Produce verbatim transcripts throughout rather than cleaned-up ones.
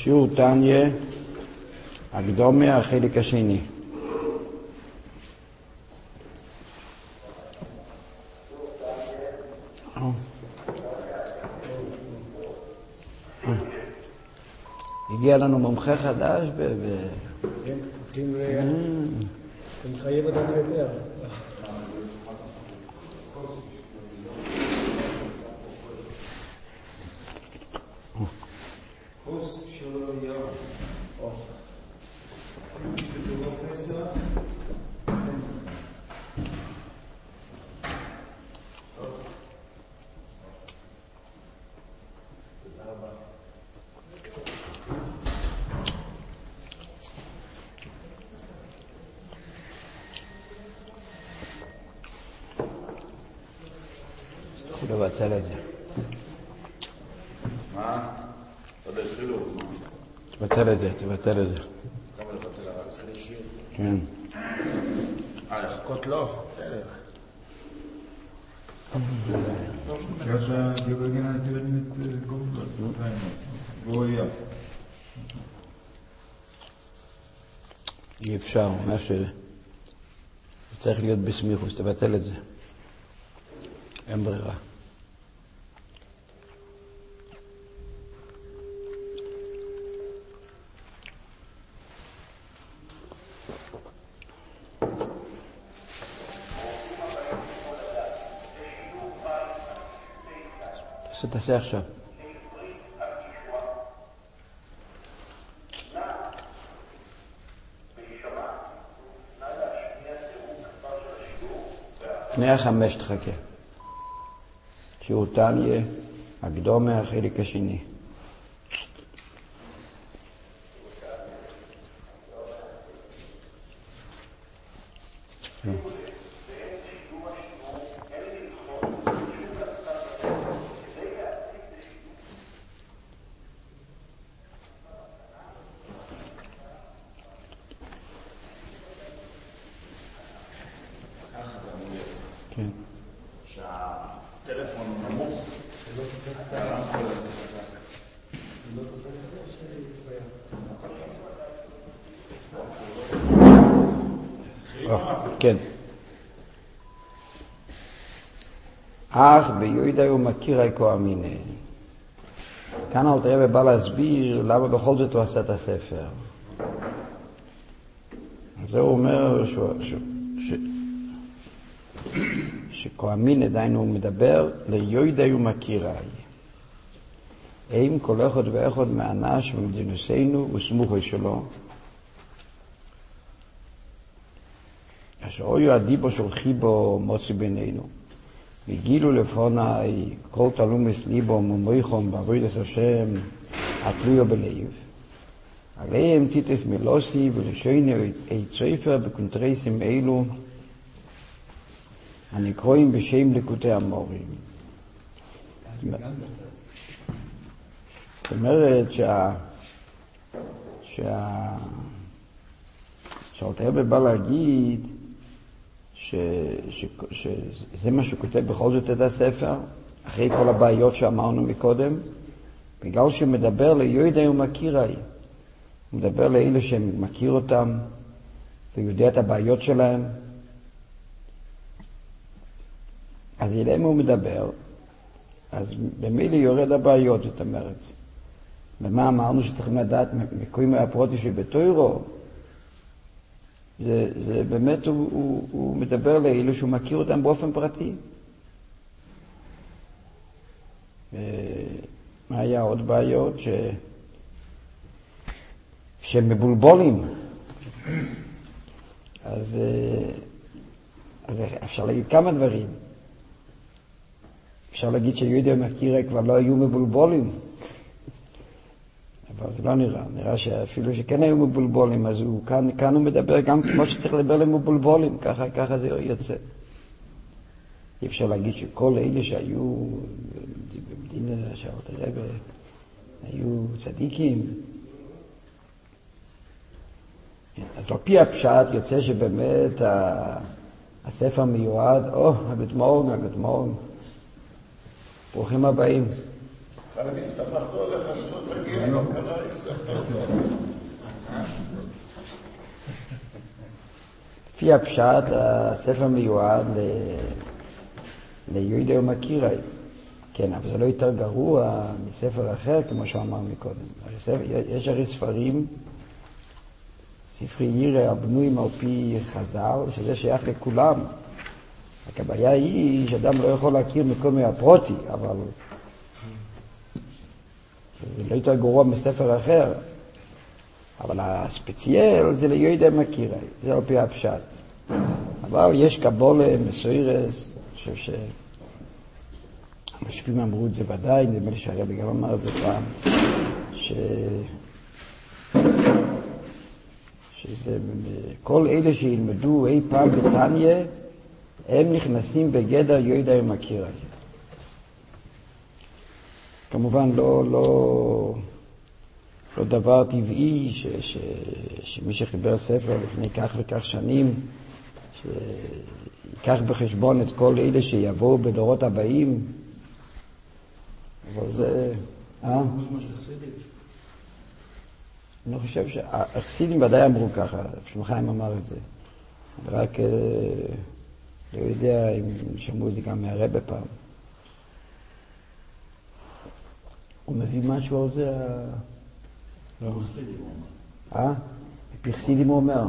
שיעור תניה, הקדומה, החלק השני. הגיע לנו מומחה חדש ב... כן, צריכים ל... אתה מחייב אותנו יותר. חוס שלא יהיה. וזה לא פסח. לבטל את זה. מה? עוד התחילו? תבטל את זה, תבטל את זה. כמה לבטל? רק התחיל שיר? כן. אה, לחכות לא? Kanske geologerna inte väldigt goda. Goja. אי אפשר, מה ש... צריך להיות בסמיכוס, תבטל את זה. אין ברירה. תעשה, תעשה עכשיו. לפני החמש תחכה. שיעור תניה, הקדומה, החלק השני. כן. שהטלפון נמוך, זה לא תופס את הרמקול הזה חזק. זה לא תופס את זה? כן. אך ביודע הוא מכיר היקו אמיני. כאן עוד רבי בא להסביר למה בכל זאת הוא עשה את הספר. אז זה הוא אומר ש... ש... ש... שכהמין עדיין הוא מדבר ליודע הוא מכירי. אם כל אחד ואחד מאנש ומדינוסינו וסמוכי שלו, אשר אויו הדיבו של חיבו מוציא בינינו, וגילו לפוני כל תלומס ליבו ומויכום בעבודת השם התלויו בלב, עליהם תיטף מלוסי ולשוינו את ספר בקונטרסים אלו הנקרואים בשם לקוטי המורים. זאת אומרת שה... שה... שהאלתר רבי בא להגיד ש... ש... שזה מה שהוא כותב בכל זאת את הספר, אחרי כל הבעיות שאמרנו מקודם, בגלל שהוא מדבר ליודע ומכירי. הוא מדבר לאלה שמכיר אותם ויודע את הבעיות שלהם. אז אליהם הוא מדבר, אז במילא יורד הבעיות, זאת אומרת. ומה אמרנו שצריכים לדעת מקויים הפרוטי שבתוירו? זה, זה באמת, הוא, הוא, הוא מדבר לאלו שהוא מכיר אותם באופן פרטי. ומה היה עוד בעיות? ש... שמבולבולים. אז, אז אפשר להגיד כמה דברים. אפשר להגיד שיודע ומכירי כבר לא היו מבולבולים. אבל זה לא נראה. נראה שאפילו שכן היו מבולבולים, אז הוא, כאן, כאן הוא מדבר גם כמו שצריך לדבר למבולבולים. ככה, ככה זה יוצא. אי אפשר להגיד שכל אלה שהיו במדינה שאלת הרב היו צדיקים. אז על פי הפשט יוצא שבאמת הספר מיועד, או, הגות מורג, הגות מורג. ברוכים הבאים. אני הסתמכנו עליך שלא תגיע, לא קרה, הסתמכת אותו. לפי הפשט, הספר מיועד ליהודה ומכירי. כן, אבל זה לא יותר גרוע מספר אחר, כמו שאמר מקודם. יש הרי ספרים, ספרי ירא הבנויים על פי חז"ל, שזה שייך לכולם. רק הבעיה היא שאדם לא יכול להכיר מקום מהפרוטי, אבל זה לא יותר גרוע מספר אחר. אבל הספציאל זה ליהודה ומכירי, זה על פי הפשט. אבל יש קבולה מסוירס, אני חושב ש... המשפיעים אמרו את זה ודאי, נדמה לי שהרבי גם אמר את זה פעם, ש... שזה כל אלה שילמדו אי פעם בתניה, הם נכנסים בגדר יהודה ומכירי. כמובן לא, לא, לא דבר טבעי ש, ש, שמי שחיבר ספר לפני כך וכך שנים, שיקח בחשבון את כל אלה שיבואו בדורות הבאים, אבל זה... אה? אני חושב שהחסידים ודאי אמרו ככה, שלמה חיים אמר את זה. רק לא יודע אם שמעו את זה גם מהרבא פעם. הוא מביא משהו על זה? לא. אה? פרסידים הוא אומר.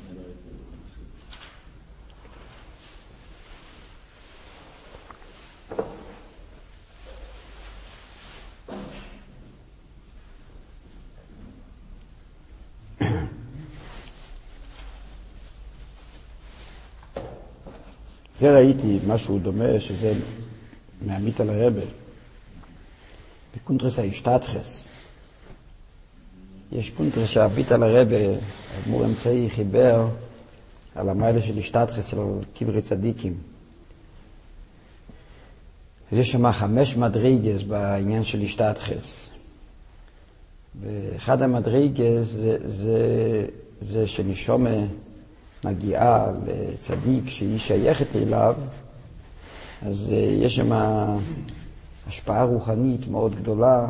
זה ראיתי משהו דומה, שזה מעמית על הרבא. בקונטרס ההשתתחס. יש קונטרס שהביט על הרבא, אדמו"ר אמצעי חיבר על המיילה של השתתחס, על קברי צדיקים. אז יש שם חמש מדרגס בעניין של השתתחס. ואחד המדרגס זה, זה, זה שנשומה מגיעה לצדיק שהיא שייכת אליו, אז יש שם השפעה רוחנית מאוד גדולה.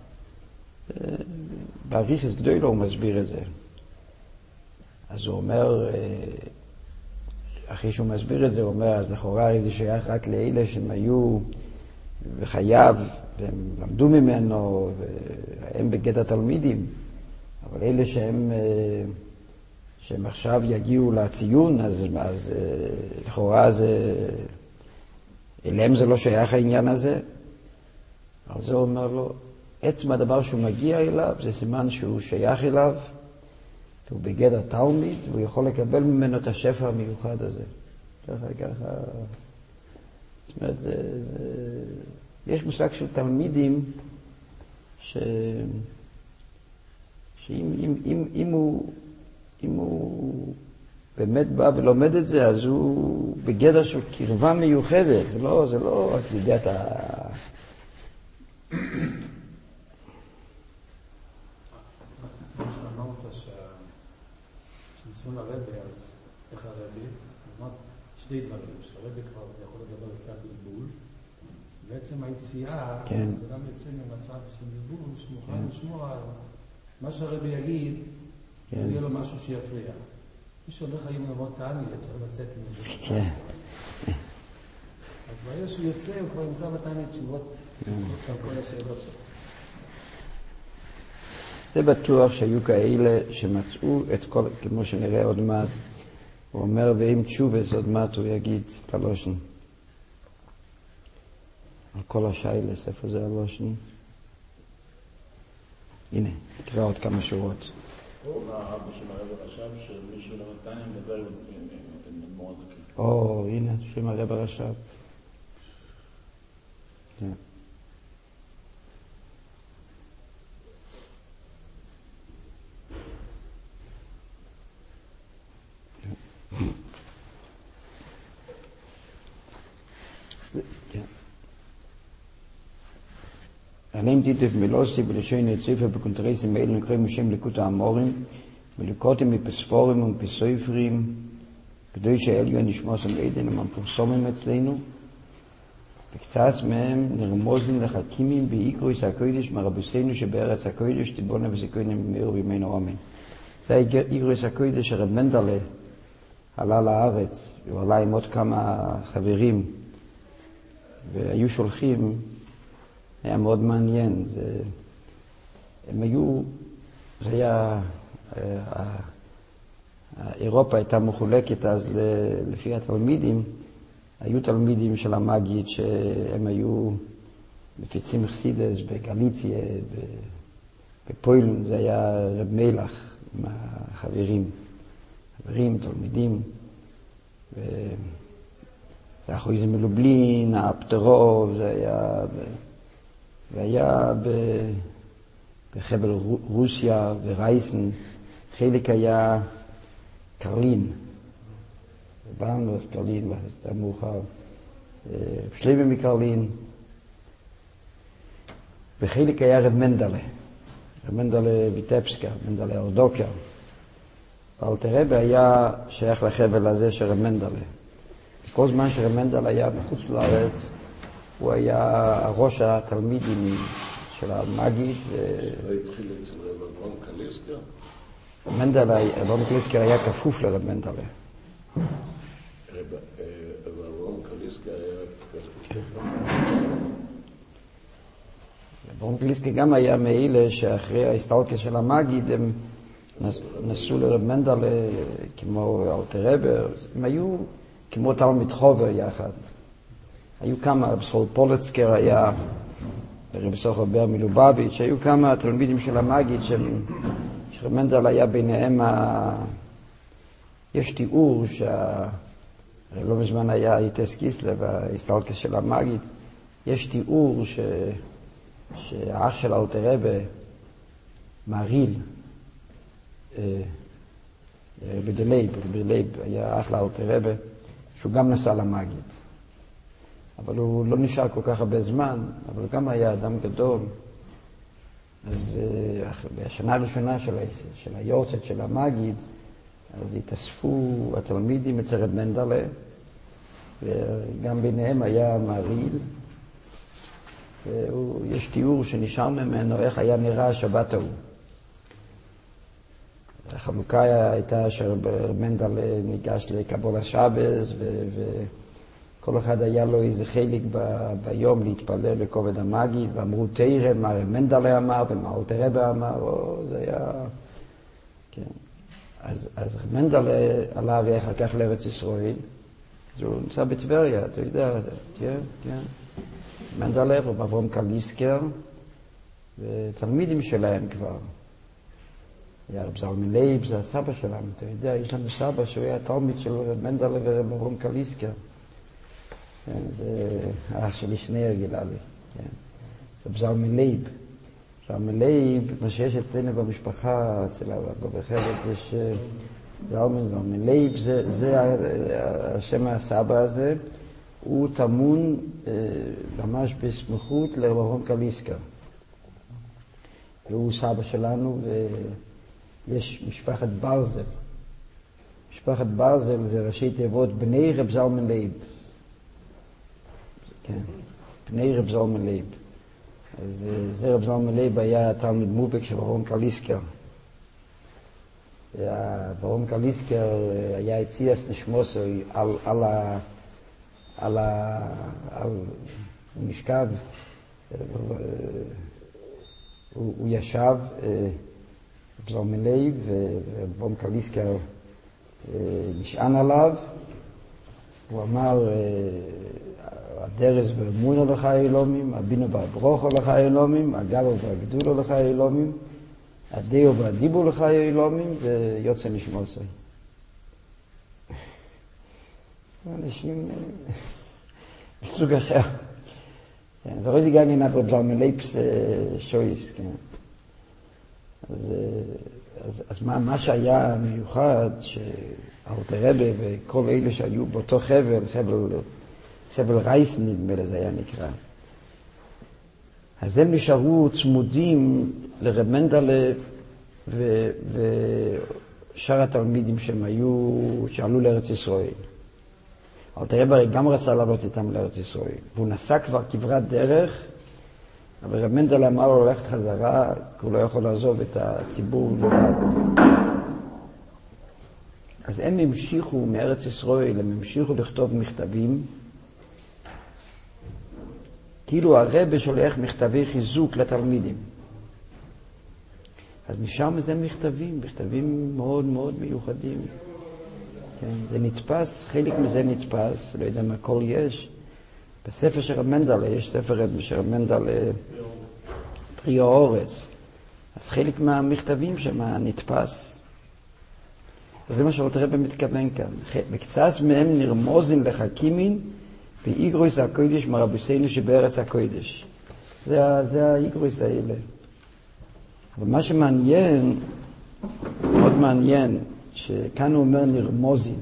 באריכות גדולה הוא מסביר את זה. אז הוא אומר, אחרי שהוא מסביר את זה, הוא אומר, אז לכאורה זה שייך רק לאלה שהם היו בחייו, והם למדו ממנו, והם בגדר תלמידים, אבל אלה שהם... שהם עכשיו יגיעו לציון, אז, אז לכאורה זה, אליהם זה לא שייך העניין הזה. אבל זה אומר לו, עצם הדבר שהוא מגיע אליו, זה סימן שהוא שייך אליו, הוא בגדר תלמיד, והוא יכול לקבל ממנו את השפע המיוחד הזה. ככה, ככה. זאת אומרת, זה, זה... יש מושג של תלמידים, ש... שאם אם, אם, אם הוא... אם הוא באמת בא ולומד את זה, אז הוא בגדר של קרבה מיוחדת. זה לא, זה לא רק יודע את ה... מה שאמרת שניסון הרבי, אז איך הרבי? אמרת שני דברים, שהרבי כבר יכול לדבר לפי הבלבול, בעצם היציאה, כן. אדם יוצא ממצב של בלבול, שמוכן לשמוע מה שהרבי יגיד, יהיה לו משהו שיפריע. מי שהולך היום לבוא תעני, צריך לצאת מזה. כן. אז ברגע שהוא יוצא, הוא כבר ימצא בתעני תשובות על כל השאלות שלו. זה בטוח שהיו כאלה שמצאו את כל, כמו שנראה עוד מעט, הוא אומר, ואם תשובס עוד מעט הוא יגיד את הלושן. על כל השיילס, איפה זה הלושן? הנה, תקרא עוד כמה שורות. האבא של הרב רש"ב, שמישהו לרתניה מדבר עם אדמו"ר הזקן. או, הנה, שם הרב רש"ב. כן. עליהם תיטף מלוסי ולשון יציפה בקונטרסים האלה נקראים משם ליקוט האמורים וליקוטים מפספורים ומפסויפרים כדי שהעליון נשמע שם עדן הם המפורסמים אצלנו וקצת מהם נרמוזים לחכימים באיקרוס הקודש מרבוסינו שבארץ הקודש תתבונה וסיכוינים במאיר בימינו אמן. זה איקרוס הקודש שרב מנדלה עלה לארץ, הוא עלה עם עוד כמה חברים והיו שולחים, היה מאוד מעניין. זה, הם היו, זה היה, אירופה הייתה מחולקת אז לפי התלמידים, היו תלמידים של המגיד שהם היו מפיצים חסידס בגליציה, בפוילן, זה היה רב מלח עם החברים, חברים, תלמידים, וזה היה חויזה מלובלין, הפטרוב, זה היה, והיה בחבל רוסיה ורייסן, חלק היה קרלין, באנו קרלין, זה מאוחר, שלמה מקרלין, וחלק היה רב מנדלה, רב מנדלה ויטפסקה, מנדלה אורדוקה. אלתר רבי היה שייך לחבל הזה של רב מנדלה. כל זמן שרב מנדלה היה בחוץ לארץ, הוא היה ראש התלמידים של המגיד. זה התחיל אצל רב אברהם קליסקר? מנדלה, אברהם קליסקר היה כפוף לרב מנדלה. רב אברהם קליסקר היה כפוף. אברהם קליסקר גם היה מאלה שאחרי ההסתלקות של המגיד הם נסעו לרב מנדלה כמו אלתר רבי, הם היו כמו תלמיד חובר יחד. היו כמה, רב סחול פולצקר היה, רב סוחר בר מלובביץ', היו כמה תלמידים של המגיד שרב מנדלה היה ביניהם ה... יש תיאור שה... לא מזמן היה איטס קיסלב, ההסתלקות של המגיד, יש תיאור ש... שהאח של אלתר רבי, מריל, בדלייב, בדלייב היה אח לאלתר רבי, שהוא גם נסע למגיד. אבל הוא לא נשאר כל כך הרבה זמן, אבל גם היה אדם גדול. אז בשנה הראשונה של, של היורצת של המגיד, אז התאספו התלמידים אצל רב מנדלה, וגם ביניהם היה מריל, ויש תיאור שנשאר ממנו איך היה נראה השבת ההוא. החלוקה הייתה שרב מנדלה ניגש לקבול השבס, וכל אחד היה לו איזה חלק ב- ביום להתפלל לכובד המגיד, ואמרו תראה מה רב מנדלה אמר ומה אלתר רבי אמר, או, זה היה... כן. אז, אז רב מנדלה עלה ואחר כך לארץ ישראל, אז הוא נמצא בטבריה, אתה יודע, תראה, כן. מנדלה ואברהם קליסקר, ותלמידים שלהם כבר. היה רב זלמן לייב, זה הסבא שלנו, אתה יודע, יש לנו סבא שהוא היה תלמיד של רב מנדלה ורב אברהם קליסקר. כן, זה האח שלי שנייה גילה לי. כן. רב זלמן לייב. זלמן לייב, מה שיש אצלנו במשפחה, אצל בחלק, יש זלמן, זלמן לייב, זה, זה השם הסבא הזה, הוא תמון אה, ממש בסמכות לרב אברהם קליסקר. והוא סבא שלנו, ויש משפחת ברזל. משפחת ברזל זה ראשי תיבות בני רב זלמן לייב. כן, בני רב זלמן לייב. אז זה רב זלמן לייב היה תלמיד מובהק של אברהם קליסקר. אברהם קליסקר היה הציע נשמוסו על, על, ה, על, ה, על משכב. הוא, הוא ישב, רב זלמן לייב, ואברהם קליסקר נשען עליו. הוא אמר, הדרס באמונו לך האלומים, הבינו והברוכו לך האלומים, הגבו והגדולו לך האלומים, הדיו והדיבו לך האלומים, ויוצא נשמוסי. אנשים בסוג אחר. זה רואה זה גם אין רב זלמן לייב שויס, כן. אז, אז, אז מה, מה שהיה מיוחד, שאלתר רבי וכל אלה שהיו באותו חבל, חבל, חבל רייסן נדמה לזה היה נקרא, אז הם נשארו צמודים לרב מנדלה ו, ושאר התלמידים שהם היו, שעלו לארץ ישראל. אבל תראה ברי גם רצה לעלות איתם לארץ ישראל, והוא נסע כבר כברת דרך, אבל רב מנדל אמר לו ללכת חזרה, כי הוא לא יכול לעזוב את הציבור לבד. אז הם המשיכו מארץ ישראל, הם המשיכו לכתוב מכתבים, כאילו הרב שולח מכתבי חיזוק לתלמידים. אז נשאר מזה מכתבים, מכתבים מאוד מאוד מיוחדים. כן, זה נתפס, חלק מזה נתפס, לא יודע מה כל יש. בספר של רב מנדל, יש ספר של רב מנדל פרי האורץ. אז חלק מהמכתבים שם נתפס. אז זה מה שאתה רב מתכוון כאן. בקצת מהם נרמוזין לחכימין, ואיגרויס הקודש מרבוסינו שבארץ הקודש. זה, זה האיגרויס האלה. אבל מה שמעניין, מאוד מעניין, שכאן הוא אומר נרמוזין.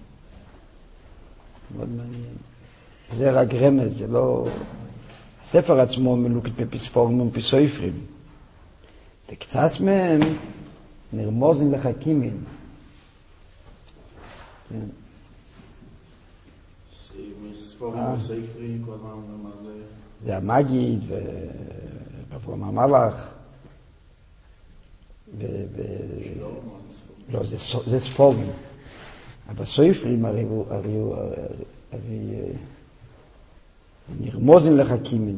מאוד מעניין. זה רק רמז, זה לא... הספר עצמו מלוקת בפספורים ופסויפרים. וקצת מהם נרמוזין לחכימין. כן. זה המגיד ואברהם המלאך לא, זה ספורים, אבל סופרים הרי נרמוזים לחכימים.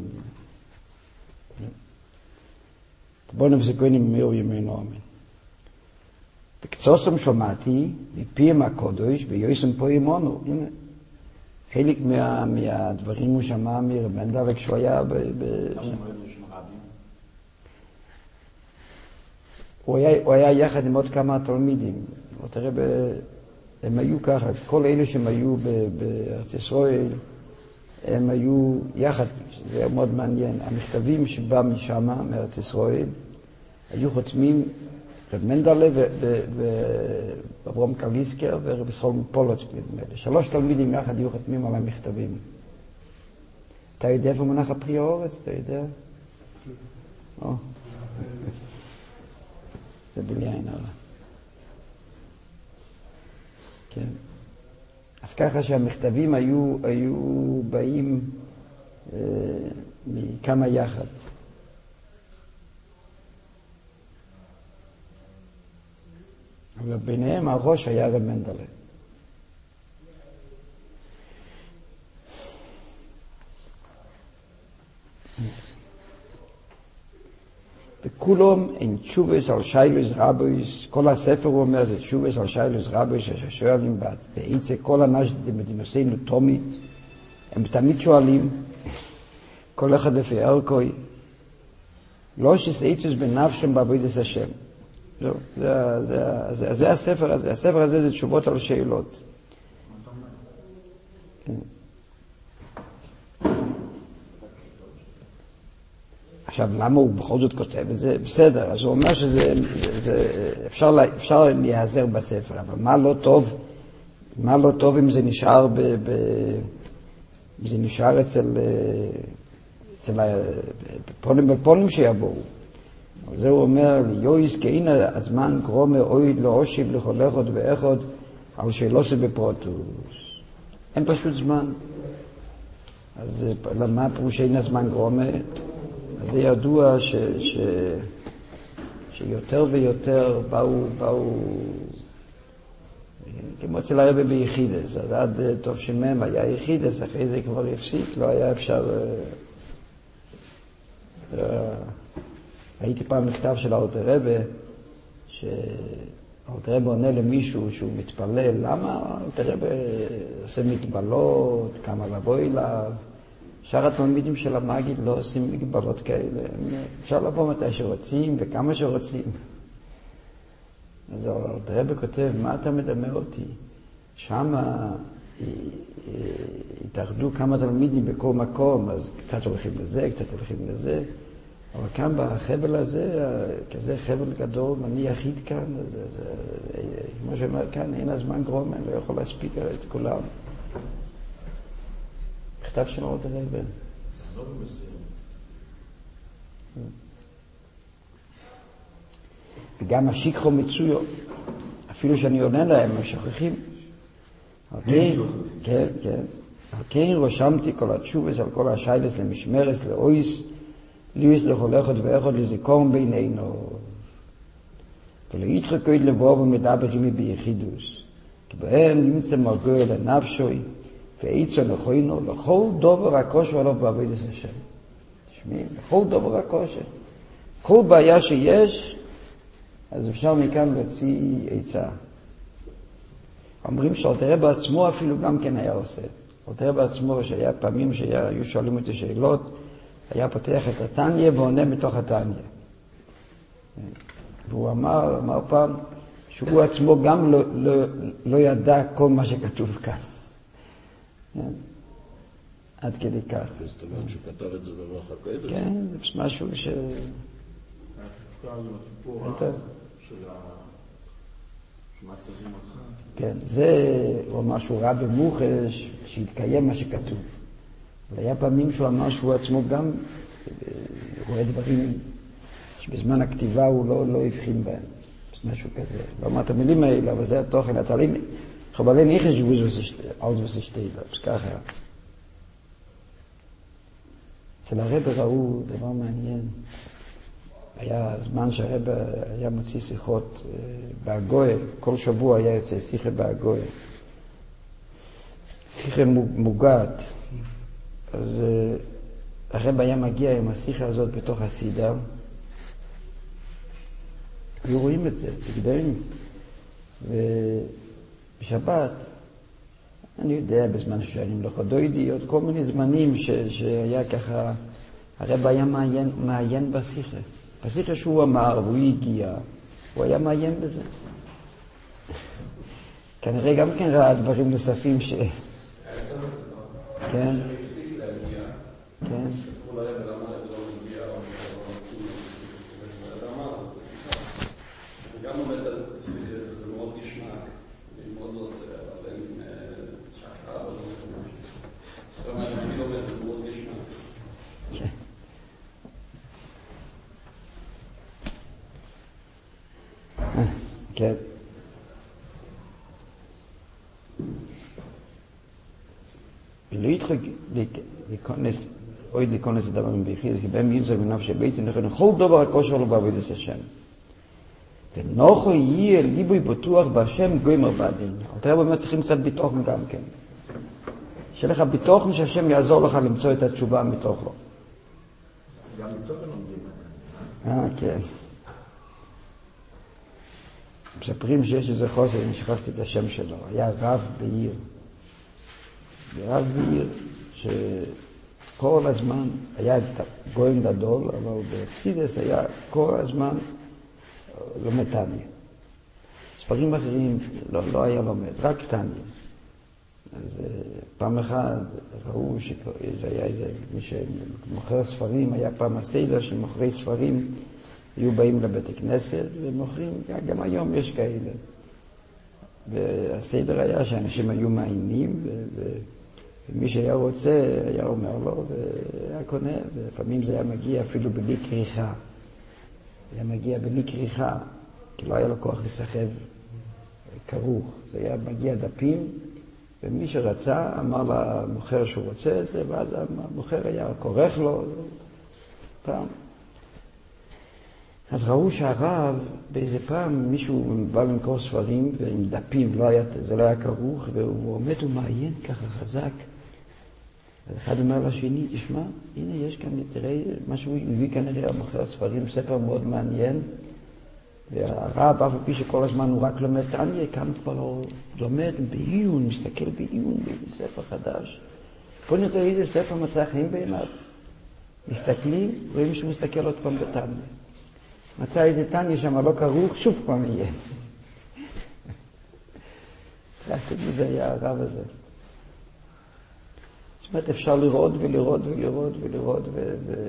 בואו נפסקוין עם מאור ימינו אמן. וקצוסם שמעתי מפיהם הקודש ויועסם פה ימונו. הנה, חלק מה, מהדברים הוא שמע מרב מנדל כשהוא היה ב... ב... הוא היה, הוא היה יחד עם עוד כמה תלמידים. תראה, ב... הם היו ככה, כל אלה שהם היו ב... בארץ ישראל, הם היו יחד, זה היה מאוד מעניין. המכתבים שבא משם, מארץ ישראל, היו חותמים רב מנדלה ואברהם קליסקר ורב סחולם פולוץ, שלוש תלמידים יחד היו חותמים על המכתבים. אתה יודע איפה מונח הפרי האורץ? אתה יודע? או. זה בלי עין הרע. כן. אז ככה שהמכתבים היו, היו באים אה, מכמה יחד. אבל ביניהם הראש היה רב מנדלה. וכולם אין תשובס על שיילוס רבויס, כל הספר הוא אומר זה תשובס על שיילוס רבויס ששואלים בעצם כל אנשים במדינוסינו תומית, הם תמיד שואלים, כל אחד לפי ערכוי, לא שסעיצוס בנפשם בעבודת השם. זה, זה, זה, זה, זה הספר הזה, הספר הזה זה תשובות על שאלות. כן. עכשיו, למה הוא בכל זאת כותב את זה? בסדר, אז הוא אומר שזה, זה, זה, אפשר, אפשר להיעזר בספר, אבל מה לא טוב, מה לא טוב אם זה נשאר ב, ב, אם זה נשאר אצל, אצל הפונים בפונים שיבואו. זה הוא אומר, ליועיס כאין הזמן קרומה אויד לא אושיב לכל אחד ואחד על שאלוסי בפרוטוס. אין פשוט זמן. אז למה פירוש אין הזמן קרומה? אז זה ידוע ש, ש, שיותר ויותר באו, באו, כמו אצל הרבי ביחידס, אז עד טוב שמם היה יחידס, אחרי זה כבר הפסיק, לא היה אפשר... הייתי פעם מכתב של אלתר רבי, שאלתר רבי עונה למישהו שהוא מתפלל, למה אלתר רבי עושה מגבלות, כמה לבוא אליו? שאר התלמידים של המגיד לא עושים מגבלות כאלה, אפשר לבוא מתי שרוצים וכמה שרוצים. אז אלתר רבי כותב, מה אתה מדמה אותי? שם התאחדו כמה תלמידים בכל מקום, אז קצת הולכים לזה, קצת הולכים לזה. אבל כאן בחבל הזה, כזה חבל גדול, אני יחיד כאן, אז, אז, כמו שאומר כאן, אין הזמן גרום, אני לא יכול להספיק את כולם. מכתב של אלתר רבי. לא במסוים. וגם השיקחו מצויו, אפילו שאני עונה להם, הם שוכחים. כן, כן, כן. כן, רושמתי כל התשובס על כל השיילס למשמרס, לאויס, ליוס לכל אחד ואחד לזיכרון בינינו. ולהיצחק עוד לבוא ומדבר עמי ביחידוס. כי בהם נמצא מרגוע לנפשוי, ועיצו נכוינו לכל דובר הקושר עליו בעבודת השם. תשמעים, לכל דובר הקושר. כל בעיה שיש, אז אפשר מכאן להוציא עצה. אומרים שאלתר רבי בעצמו אפילו גם כן היה עושה. אלתר רבי בעצמו, שהיה פעמים שהיו שואלים אותי שאלות, היה פותח את התניא ועונה מתוך התניא. והוא אמר, אמר פעם, שהוא עצמו גם לא, לא, לא ידע כל מה שכתוב כאן. עד כדי כך. זאת אומרת שהוא כתב את זה ברוח הקודש? כן, זה משהו ש... של המצבים אותך. כן, זה הוא אמר שהוא ראה במוחש שהתקיים מה שכתוב. והיה פעמים שהוא אמר שהוא עצמו גם רואה דברים שבזמן הכתיבה הוא לא, לא הבחין בהם. משהו כזה. לא אמר את המילים האלה, אבל זה התוכן. אתה לי, חבלי ניחש גבוז ועוד ושתי דבס, ככה. אצל הרב ראו דבר מעניין. היה זמן שהרב היה מוציא שיחות באגויה, כל שבוע היה יוצא שיחה באגויה. שיחה מוגעת. אז הרב היה מגיע עם השיחה הזאת בתוך הסידה, היו רואים את זה, בגדרינס. ובשבת, אני יודע, בזמן ששאלים לך דוידי, עוד כל מיני זמנים ש, שהיה ככה, הרב היה מעיין, מעיין בשיחה. בשיחה שהוא אמר, והוא הגיע, הוא היה מעיין בזה. כנראה גם כן ראה דברים נוספים ש... כן? כן? גם עומד על זה, זה מאוד נשמע, אני מאוד רוצה, אבל אין שחר, אבל זה לא משהו. אני לומד, זה מאוד נשמע. כן. כן. ולא יתחק להיכנס, עוד להיכנס לדברים ביחיד, כי בהם יוצא בנפש בעצם לכן כל דבר הכושר לו בעבודת השם. ונוחו יהיה ליבוי בטוח בהשם גומר בעדין. תראה באמת צריכים קצת ביטוחן גם כן. שיהיה לך ביטוחן שהשם יעזור לך למצוא את התשובה מתוכו. גם ביטוחן עומדים. אה, כן. מספרים שיש איזה חוסר, אני שכחתי את השם שלו. היה רב בעיר. רב בעיר שכל הזמן היה גויין גדול, אבל באקסידס היה כל הזמן לומד תניא. ספרים אחרים לא, לא היה לומד, רק תניא. אז פעם אחת ראו שזה היה איזה, מי שמוכר ספרים, היה פעם הסדר שמוכרי ספרים היו באים לבית הכנסת ומוכרים, גם היום יש כאלה. והסדר היה שאנשים היו מעיינים, ומי שהיה רוצה היה אומר לו והיה קונה, ולפעמים זה היה מגיע אפילו בלי כריכה. היה מגיע בלי כריכה, כי לא היה לו כוח לסחב כרוך. זה היה מגיע דפים, ומי שרצה אמר למוכר שהוא רוצה את זה, ואז המוכר היה כורך לו פעם. אז ראו שהרב, באיזה פעם מישהו בא למכור ספרים ועם דפים, לא היה, זה לא היה כרוך, והוא עומד ומעיין ככה חזק. אחד אומר לשני, תשמע, הנה יש כאן, תראה, משהו הביא כנראה המוכר הספרים, ספר מאוד מעניין, והרב, אף פי שכל הזמן הוא רק לומד תניא, כאן כבר לומד בעיון, מסתכל בעיון באיזה ספר חדש. בוא נראה איזה ספר מצא חיים בעיניו. מסתכלים, רואים שהוא מסתכל עוד פעם בתניא. מצא איזה תניא שם לא כרוך, שוב פעם יהיה. חשבתי מי זה היה הרב הזה. זאת אומרת, אפשר לראות ולראות ולראות ולראות ו... ו...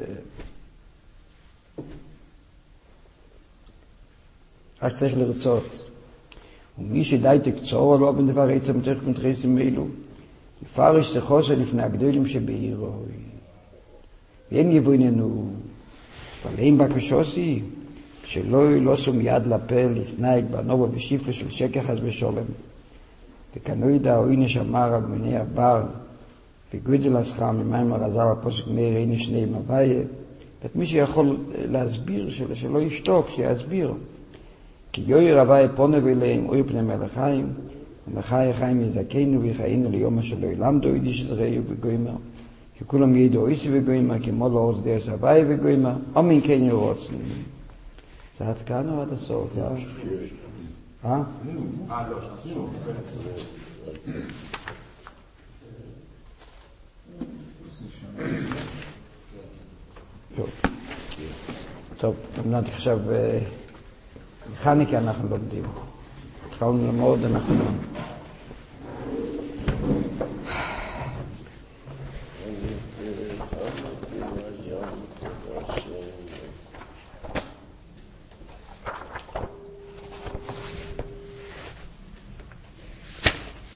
רק צריך לרצות. ומי שדי תקצור לא בן דבר עצם תוך מתחסים אלו, יפרש שחוסר לפני הגדולים שבעירו. והם יבוננו, אבל הם בקשוסי, שלא לא שום יד לפה, לסנאיק, בנובו ושיפה של שקח אז בשולם. וכנוידע או איניש אמר על מיני הבר, וגודל השכר ממים הרזל הפוסק מאיר איניש נעים הוויה, ואת מי שיכול להסביר, של, שלא ישתוק, שיסביר. כי יויר הוויה פונה ואליהם, אוי פני מלחיים, ומלחי החיים יזכנו ויחיינו ליום שלא ילמדו אידיש זרעי וגוימר, שכולם ידעו איסי וגוימר, כמו לא אורץ דרס הוויה וגוימר, אומין כן יורוצן. זה עד כאן או עד הסוף? אה? אה, לא, הסוף. טוב, אמנתי עכשיו חניקה אנחנו לומדים. התחלנו ללמוד, אנחנו